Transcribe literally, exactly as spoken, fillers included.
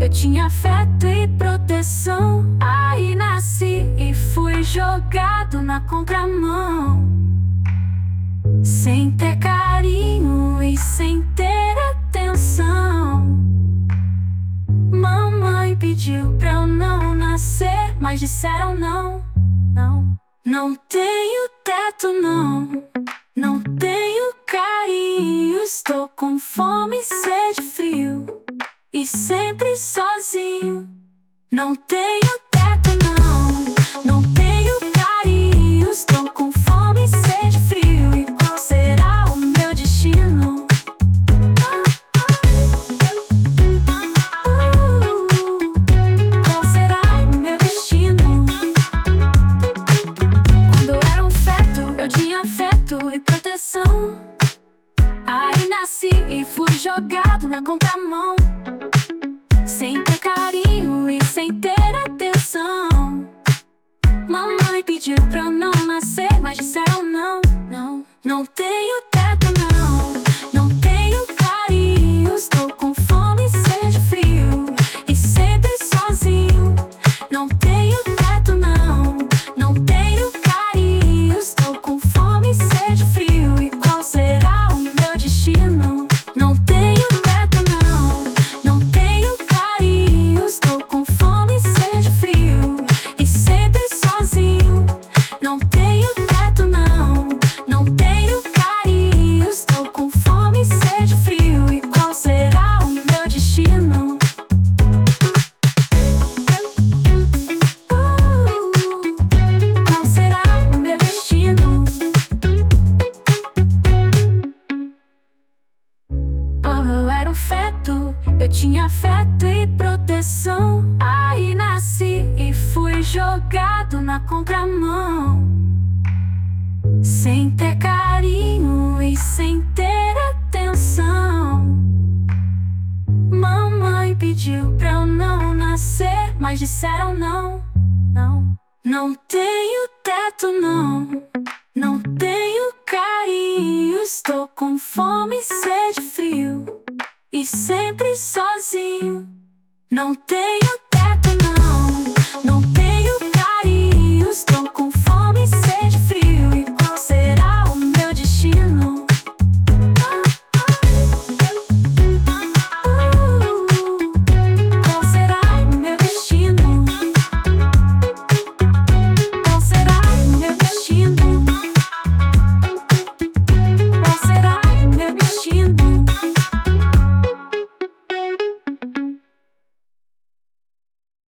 eu tinha afeto e proteção. Aí nasci e fui jogado na contramão, sem ter carinho e sem ter atenção. Mamãe pediu pra eu não nascer, mas disseram não, não. Não tenho teto, não. Não tenho carinho. Estou com fome, sede, frio e sempre sozinho. Não tenho teto, não. Não tenho carinho. Estou com fome, sede, frio. E qual será o meu destino? Qual será o meu destino? Quando eu era um feto, eu tinha afeto e proteção. Aí nasci e fui jogado na contramão, sem ter carinho e sem ter atenção. Mamãe pediu pra eu não nascer, mas disseram não, não. Não tenho teto, não. Não tenho carinho. Estou com fome, sede, frio e sempre sozinho. Não tenho teto, não. Não tenho carinho. Estou com fome, sede, frio. E qual será o meu destino? Não tenho teto, não. Não tenho carinho. Estou com fome, sede, frio e sempre sozinho. Não tenho teto, não. Não tenho carinho. Estou com fome, sede, frio. E qual será o meu destino? Qual será o meu destino? Oh, eu era um feto, eu tinha afeto e proteção. Aí nasci e fui jogado na contramão, sem ter carinho e sem ter atenção. Mamãe pediu pra eu não nascer, mas disseram não, não. Não tenho teto, não. Não tenho carinho. Estou com fome, sede, frio e sempre sozinho. Não tenho